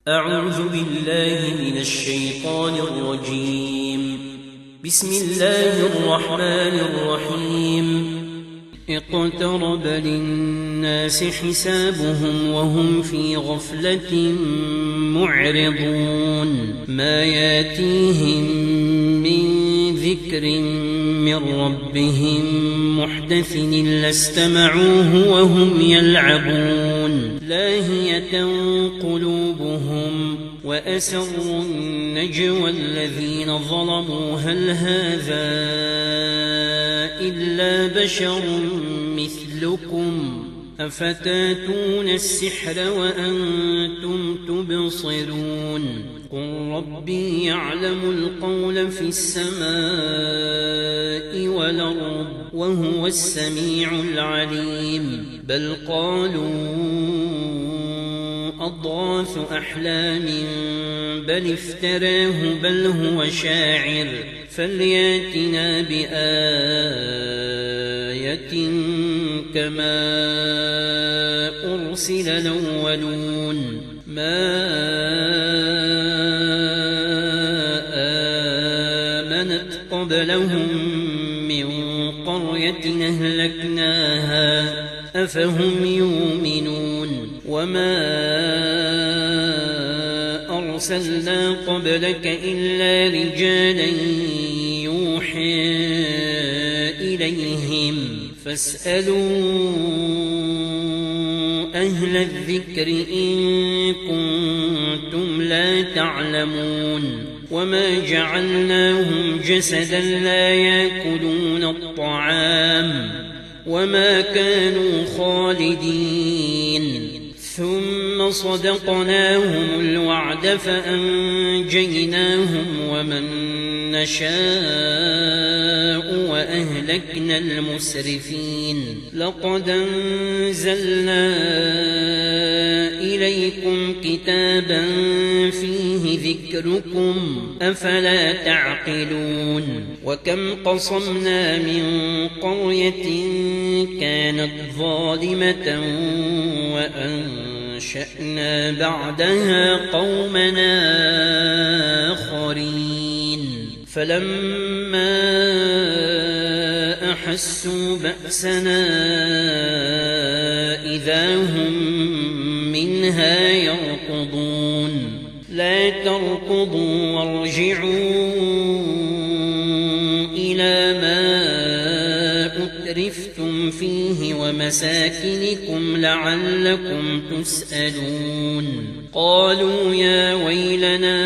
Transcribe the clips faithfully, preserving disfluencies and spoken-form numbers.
أعوذ بالله من الشيطان الرجيم. بسم الله الرحمن الرحيم. اقترب للناس حسابهم وهم في غفلة معرضون. ما ياتيهم من ذكر من ربهم محدث إلا استمعوه وهم يلعبون. لاهية قلوبهم وأسروا النجوى الذين ظلموا هل هذا إلا بشر مثلكم أفتاتون السحر وأنتم تبصرون. قل ربي يعلم القول في السماء والأرض وهو السميع العليم. بل قالوا أضغاث أحلام بل افتراه بل هو شاعر فلياتنا بآية كما أرسل الأولون. ما آمنت قبلهم من قرية أهلكناها أفهم يؤمنون. وما أرسلنا قبلك إلا رجالا يوحي إليهم فاسألوا أهل الذكر إن كنتم لا تعلمون. وما جعلناهم جسدا لا يأكلون الطعام وما كانوا خالدين. ثم صدقناهم الوعد فأنجيناهم ومن نشاء وأهلكنا المسرفين. لقد أنزلنا إليكم كتابا فيه ذكركم أفلا تعقلون. وكم قصمنا من قرية كانت ظالمة وأنشأنا بعدها قومنا آخرين. فلما أحسوا بأسنا إذا هم منها يركضون. لا تركضوا وارجعوا إلى ما أترفتم فيه ومساكنكم لعلكم تسألون. قالوا يا ويلنا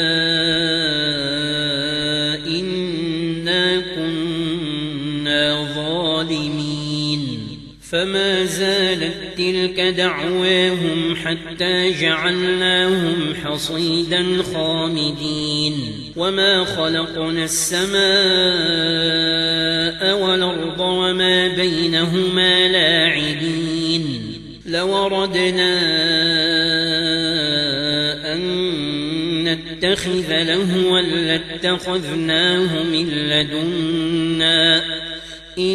إنا كنا ظالمين. فما زالت تلك دعواهم حتى جعلناهم حصيدا خامدين. وما خلقنا السماء والأرض وما بينهما لاعبين. لو أردنا أن نتخذ لهوا لاتخذناه من لدنا إن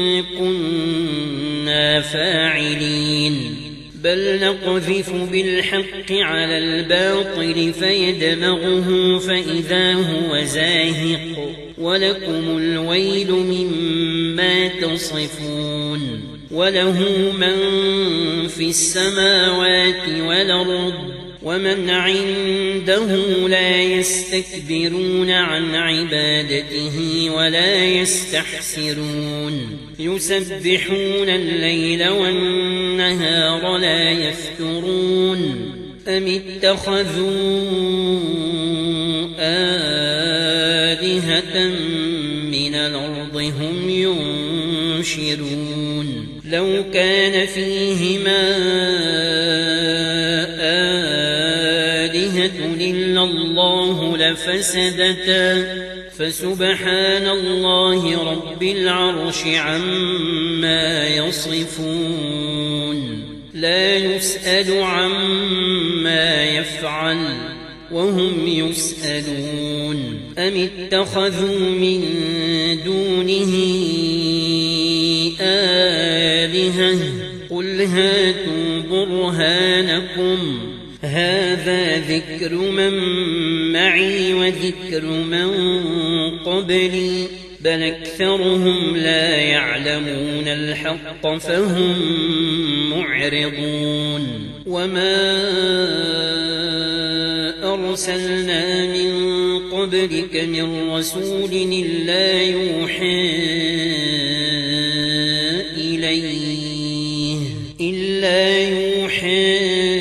كنا فاعلين. بل نقذف بالحق على الباطل فيدمغه فإذا هو زاهق ولكم الويل مما تصفون. وله من في السماوات والأرض ومن عنده لا يستكبرون عن عبادته ولا يستحسرون. يسبحون الليل والنهار لا يفترون. أم اتخذوا آلهة من الأرض هم ينشرون. لو كان فيهما آلهة إلا الله لفسدتا فسبحان الله رب العرش عما يصفون. لا يسأل عما يفعل وهم يسألون. أم اتخذوا من دونه آلهة قل هاتوا برهانكم هذا ذكر من معي وذكر من قبلي بل أكثرهم لا يعلمون الحق فهم معرضون وما أرسلنا من قبلك من رسول إلا يوحى إليه إلا يوحى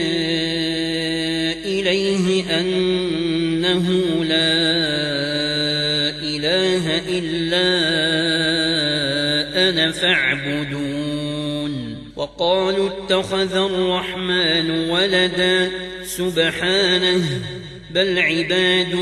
إليه أنه لا إله إلا أنا فاعبدون وقالوا اتخذ الرحمن ولدا سبحانه بل عباد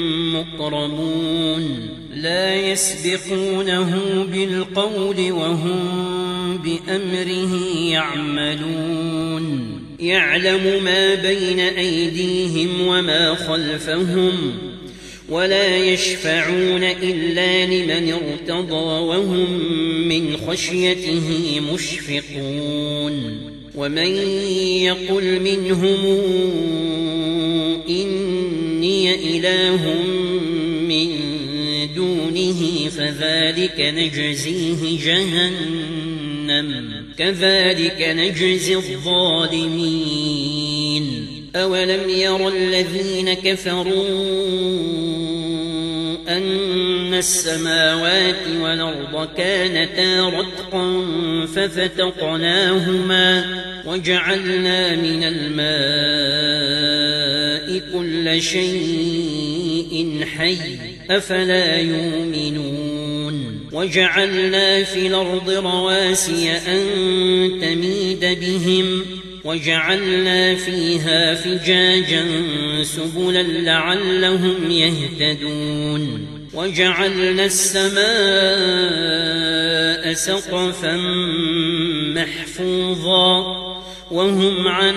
مكرمون لا يسبقونه بالقول وهم بأمره يعملون يعلم ما بين أيديهم وما خلفهم ولا يشفعون إلا لمن ارتضى وهم من خشيته مشفقون ومن يقل منهم إني إله من دونه فذلك نجزيه جهنم كذلك نجزي الظالمين أولم ير الذين كفروا أن السماوات والأرض كانتا رتقا ففتقناهما وجعلنا من الماء كل شيء حي أفلا يؤمنون وجعلنا في الأرض رواسي أن تميد بهم وجعلنا فيها فجاجا سبلا لعلهم يهتدون وجعلنا السماء سقفا محفوظا وهم عن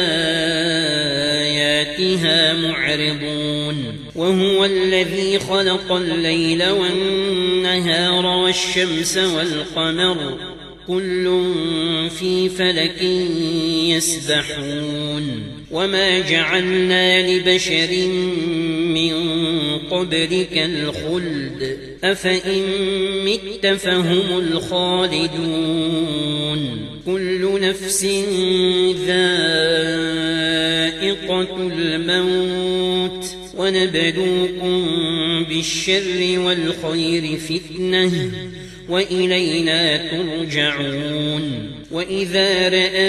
آياتها معرضون وهو الذي خلق الليل والنهار والشمس والقمر كل في فلك يسبحون وما جعلنا لبشر من قبلك الخلد أفإن مت فهم الخالدون كل نفس ذائقة الموت ونبلوكم بالشر والخير فتنة وإلينا ترجعون وإذا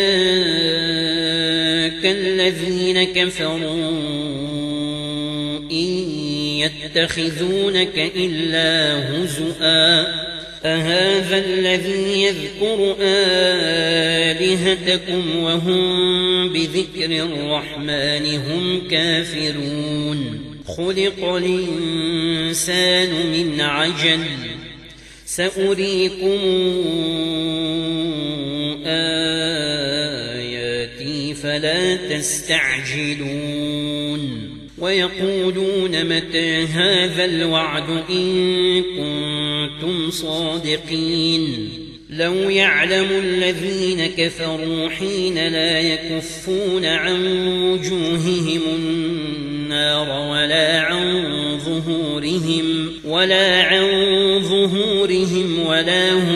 رآك الذين كفروا إن يتخذونك إلا هزؤا أهذا الذي يذكر آلهتكم وهم بذكر الرحمن هم كافرون خلق الإنسان من عجل سأريكم آياتي فلا تستعجلون ويقولون متى هذا الوعد إن كنتم صادقين لو يعلم الذين كفروا حين لا يكفون عن وجوههم النار ولا عن ظهورهم ولا عن ظهورهم ولا هم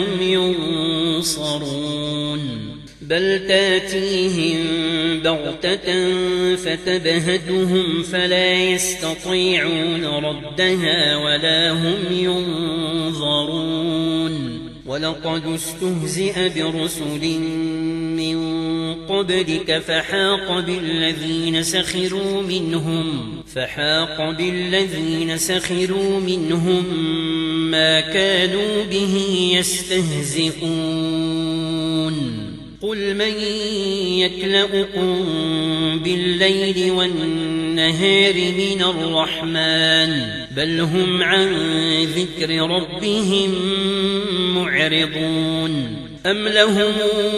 ينصرون بل تاتيهم بغتة فتبهتهم فلا يستطيعون ردها ولا هم ينظرون ولقد استهزئ برسل من قبلك فحاق بالذين سخروا منهم فحاق بالذين سخروا منهم ما كانوا به يستهزئون قل من يكلؤكم بالليل والنهار من الرحمن بل هم عن ذكر ربهم معرضون أم لهم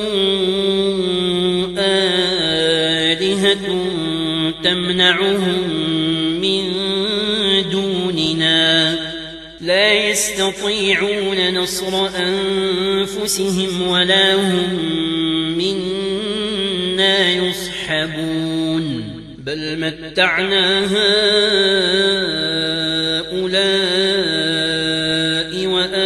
آلهة تمنعهم من دوننا لا يستطيعون نصر أنفسهم ولا هم منا يصحبون بل متعنا هؤلاء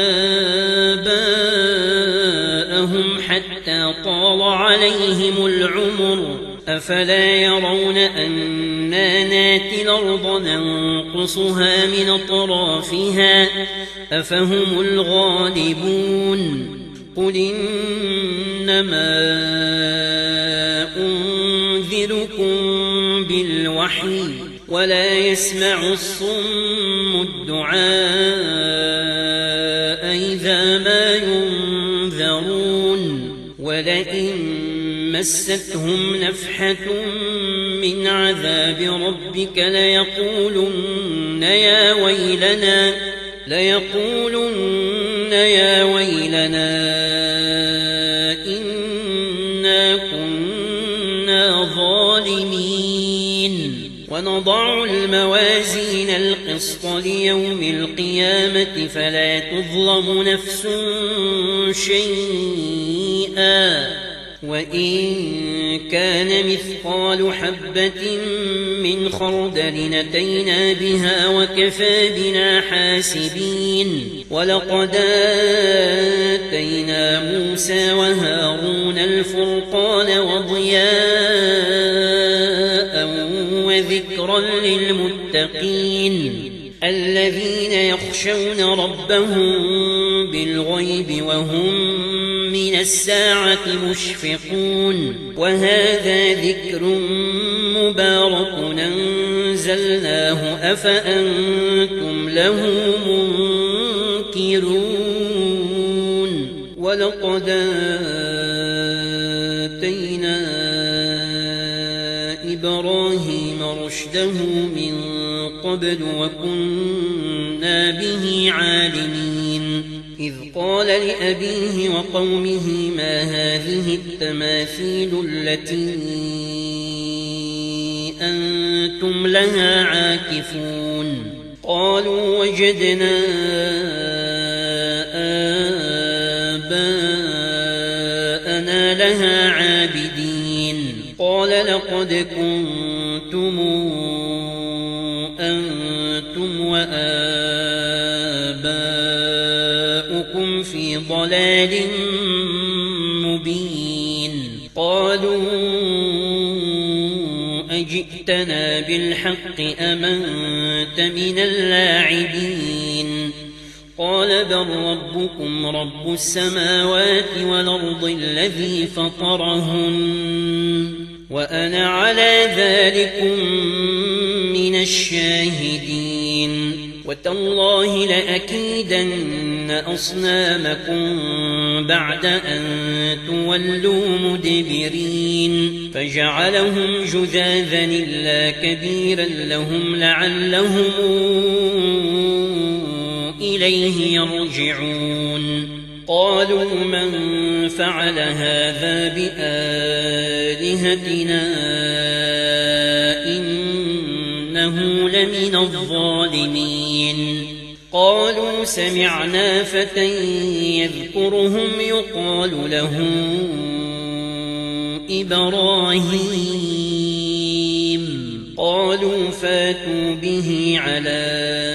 وآباءهم حتى طال عليهم العمر أفلا يرون أنا ناتي الأرض ننقصها من أطرافها أفهم الغالبون قل إنما أنذركم بالوحي ولا يسمع الصم الدعاء إذا ما ينذرون ولئن مستهم نفحة من عذاب ربك ليقولن يا ويلنا ليقولن يا ويلنا إنا كنا ظالمين ونضع الموازين القسط ليوم القيامة فلا تظلم نفس شيئا وإن كان مثقال حبة من خردل أتينا بها وكفى بنا حاسبين ولقد آتينا موسى وهارون الفرقان وضياء وذكرا للمتقين الذين يخشون ربهم بالغيب وهم من الساعة مشفقون وهذا ذكر مبارك أنزلناه أفأنتم له منكرون ولقد آتينا إبراهيم رشده من قبل وكنا به عالمين إذ قال لأبيه وقومه ما هذه التماثيل التي أنتم لها عاكفون قالوا وجدنا آباءنا لها عابدين قال لقد كنتم أنتم وآباؤكم في ضلال مبين قالوا أجئتنا بالحق أم أنت من اللاعبين قال بل ربكم رب السماوات والأرض الذي فطرهن وأنا على ذلكم من الشاهدين وتالله لأكيدن أصنامكم بعد أن تولوا مدبرين فجعلهم جذاذا إلا كبيرا لهم لعلهم إليه يرجعون قالوا من فعل هذا بآلهتنا إنه لمن الظالمين قالوا سمعنا فتى يذكرهم يقال له إبراهيم قالوا فاتوا به على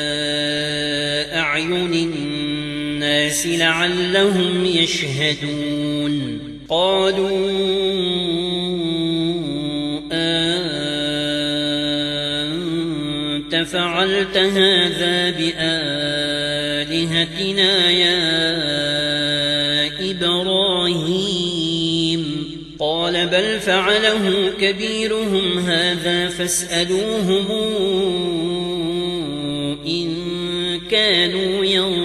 أعين الناس لعلهم يشهدون قالوا أنت فعلت هذا بآلهتنا يا إبراهيم قال بل فعله كبيرهم هذا فاسألوهم إن كانوا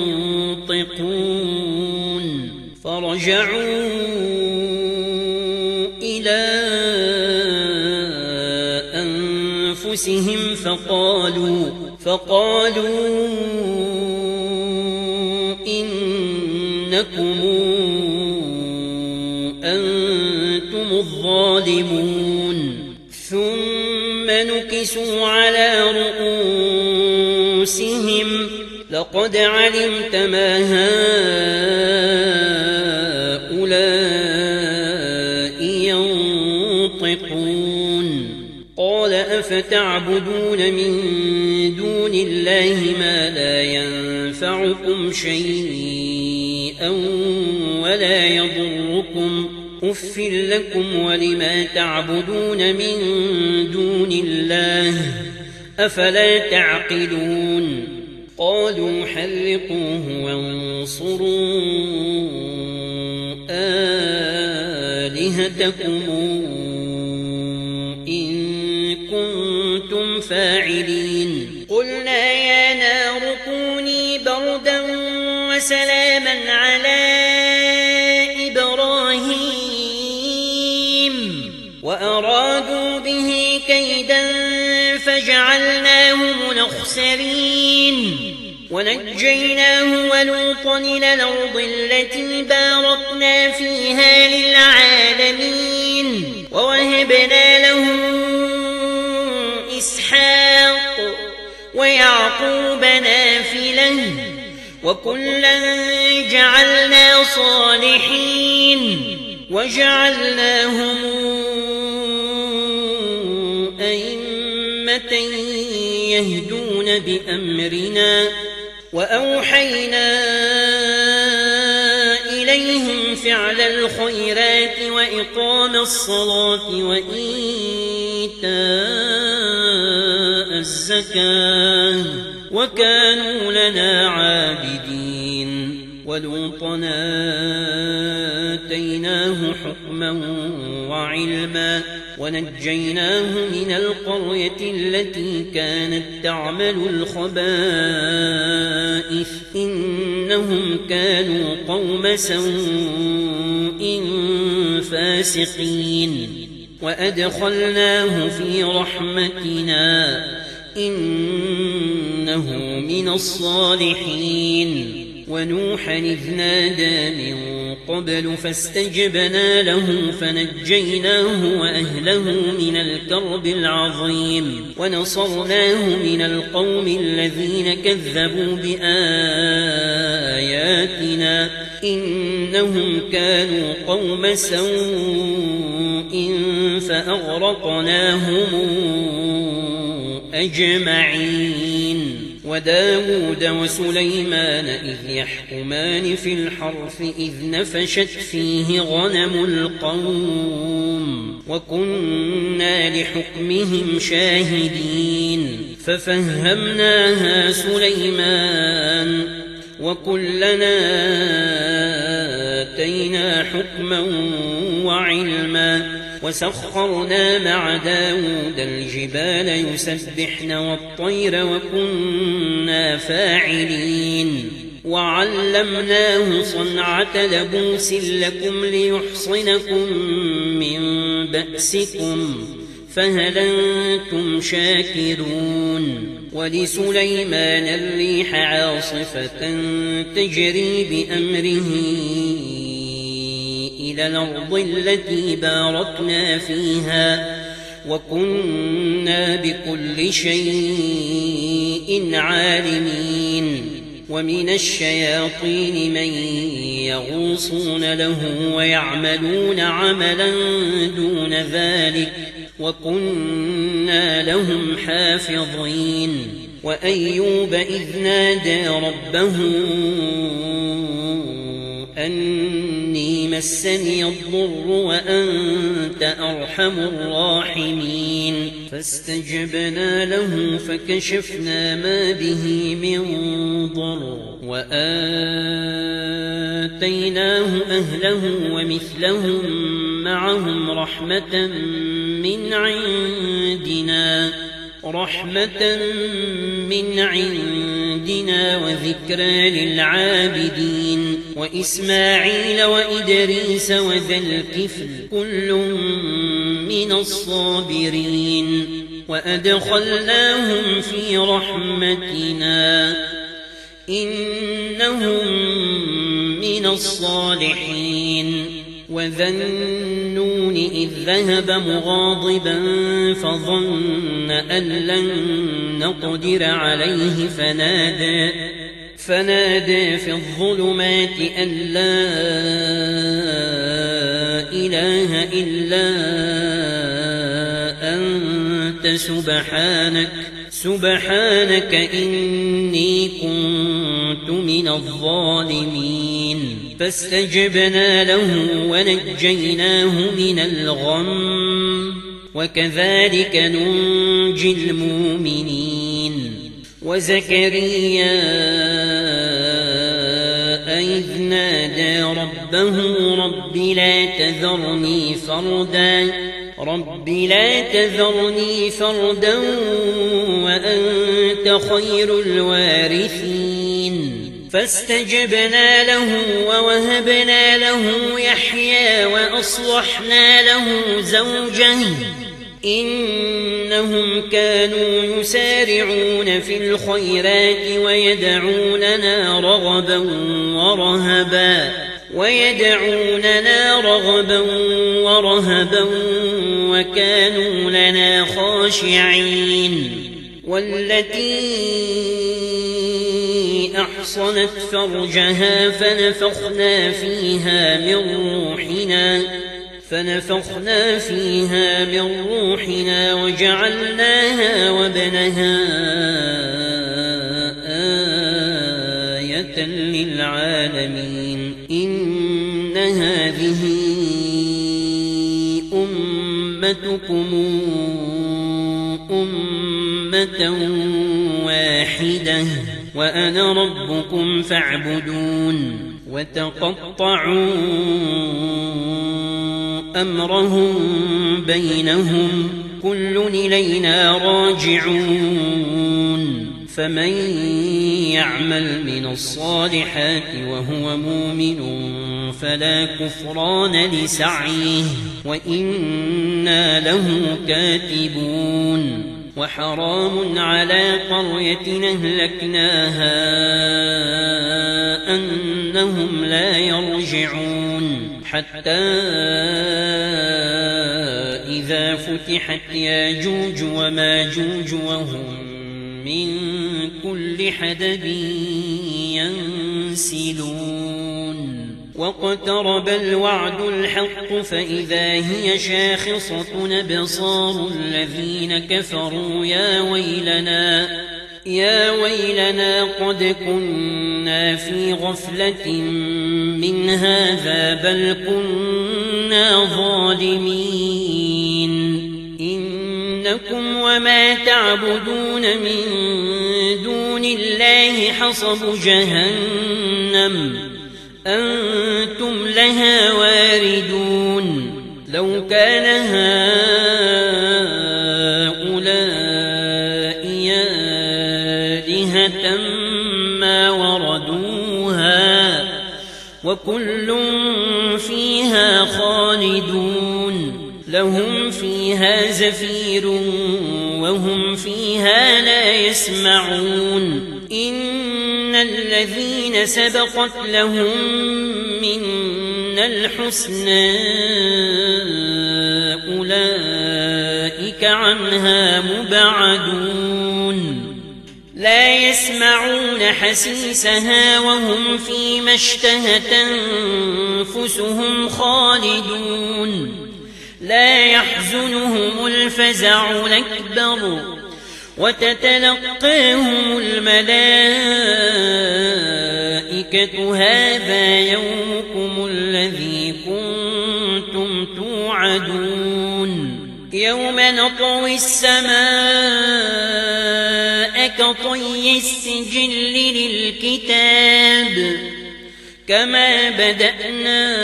ينطقون فرجعوا إلى أنفسهم فقالوا فقالوا إنكم أنتم الظالمون ثم نكسوا على رؤوسهم لقد علمت ما هؤلاء ينطقون قال أفتؤمنون أفتعبدون من دون الله ما لا ينفعكم شيئا ولا يضركم أف لكم ولما تعبدون من دون الله أفلا تعقلون قالوا حرقوه وانصروا آلهتكم إن كنتم فاعلين قلنا يا نار كوني بردا وسلاما على إبراهيم وأرادوا به كيدا فجعلناهم الأخسرين ونجيناه ولوطا إلى الأرض التي باركنا فيها للعالمين ووهبنا له إسحاق ويعقوب نافلة وكلا جعلنا صالحين وجعلناهم أئمة يهدون بأمرنا وأوحينا إليهم فعل الخيرات وإقام الصلاة وإيتاء الزكاة وكانوا لنا عابدين ولوطا آتيناه حكما وعلما ونجيناه من القرية التي كانت تعمل الخبائث إنهم كانوا قوم سوء فاسقين وأدخلناه في رحمتنا إنه من الصالحين ونوحا إذ نادى من قبل فاستجبنا له فنجيناه وأهله من الكرب العظيم ونصرناه من القوم الذين كذبوا بآياتنا إنهم كانوا قوم سوء فأغرقناهم أجمعين وداود وسليمان إذ يحكمان في الحرث إذ نفشت فيه غنم القوم وكنا لحكمهم شاهدين ففهمناها سليمان وكلنا آتينا حكما وعلما وسخرنا مع داود الجبال يسبحن والطير وكنا فاعلين وعلمناه صنعة لبوس لكم ليحصنكم من بأسكم فهل أنتم شاكرون ولسليمان الريح عاصفة تجري بأمره إلى الأرض التي باركنا فيها وكنا بكل شيء عالمين ومن الشياطين من يغوصون له ويعملون عملا دون ذلك وكنا لهم حافظين وأيوب إذ نادى ربه أني مسني الضر وأنت أرحم الراحمين فاستجبنا له فكشفنا ما به من ضر وآتيناه أهله ومثلهم معهم رحمة من عندنا رحمة من عندنا وذكرى للعابدين وإسماعيل وإدريس وذا الكفل كل من الصابرين وأدخلناهم في رحمتنا إنهم من الصالحين وذا النون إذ ذهب مغاضبا فظن أن لن نقدر عليه فنادى فنادى في الظلمات أن لا إله إلا أنت أنت سبحانك سبحانك إني كنت من الظالمين فاستجبنا له ونجيناه من الغم وكذلك ننجي المؤمنين وزكريا إذ نادى ربه رب لا تذرني فردا رب لا تذرني فردا وأنت خير الوارثين فاستجبنا له ووهبنا له يحيى وأصلحنا له زوجه إنهم كانوا يسارعون في الخيرات ويدعوننا رغبا ورهبا ويدعوننا رغبا ورهبا وكانوا لنا خاشعين والتي أحصنت فرجها فنفخنا فيها من روحنا فنفخنا فيها من روحنا وجعلناها وابنها آية للعالمين إن هذه أمتكم أمة واحدة وأنا ربكم فاعبدون وتقطعوا أمرهم بينهم كل إلينا راجعون فمن يعمل من الصالحات وهو مؤمن فلا كفران لسعيه وإنا له كاتبون وحرام على قرية أهلكناها أنهم لا يرجعون حتى إذا فتحت ياجوج وماجوج وهم من كل حدب ينسلون واقترب الوعد الحق فإذا هي شاخصة أبصار الذين كفروا يا ويلنا يا ويلنا قد كنا في غفلة من هذا بل كنا ظالمين إنكم وما تعبدون من دون الله حصب جهنم أنتم لها واردون لو كان هؤلاء آلهة ما وردوها وكل فيها خالدون لهم فيها زفير وهم فيها لا يسمعون إن الذين سبقت لهم منا الحسنى أولئك عنها مبعدون لا يسمعون حسيسها وهم فيما اشتهت أنفسهم خالدون لا يحزنهم الفزع الأكبر وتتلقاهم الملائكة هذا يومكم الذي كنتم توعدون يوم نطوي السماء كطي السجل للكتاب كما بدأنا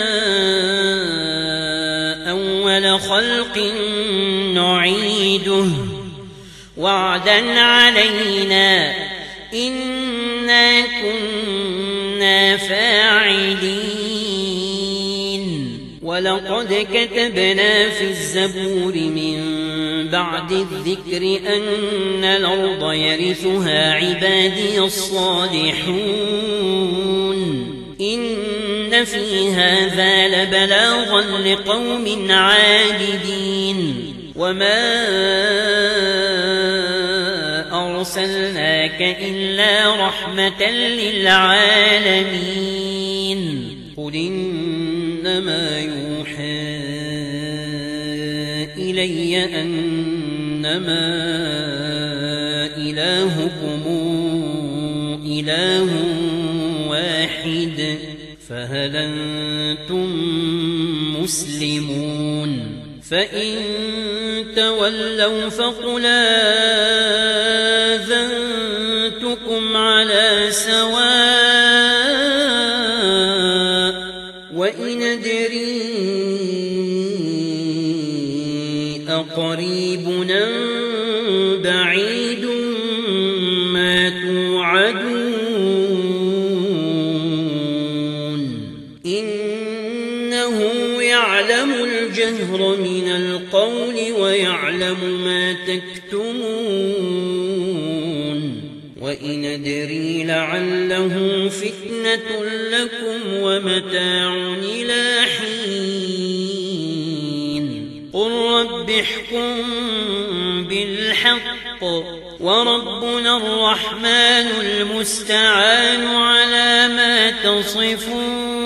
أول خلق نعيده وعدا علينا إنا كنا فاعلين ولقد كتبنا في الزبور من بعد الذكر أن الأرض يرثها عبادي الصالحون إن في هذا لبلاغا لقوم عابدين وما أرسلناك إلا رحمة للعالمين قل إنما يوحى إلي أن إنما إلهكم إله واحد فهل أنتم مسلمون فإن تولوا فقل آذنتكم على سواء وإن أدري أقريب أم بعيد ما توعدون إنه يعلم الجهر من القول ويعلم ما تكتمون وإن أدري لعله فتنة لكم ومتاع إلى حين قل رب احكم بالحق وربنا الرحمن المستعان على ما تصفون